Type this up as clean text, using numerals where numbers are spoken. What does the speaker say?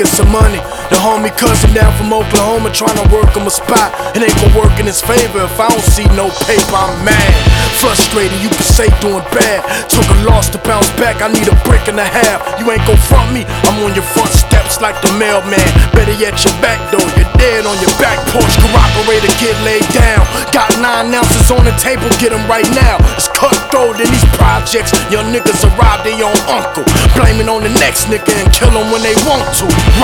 get some money. The homie cousin down from Oklahoma tryna work him a spot. It ain't gon' work in his favor if I don't see no paper. I'm mad, frustrated, you can say doing bad. Took a loss to bounce back, I need a brick and a half. You ain't gon' front me, I'm on your front steps like the mailman. Better yet your back door, you're dead on your back porch. Corroborator, get laid down. Got 9 ounces on the table, get them right now. It's cutthroat in these projects. Young niggas arrive, they own uncle. Blame it on the next nigga and kill them when they want to.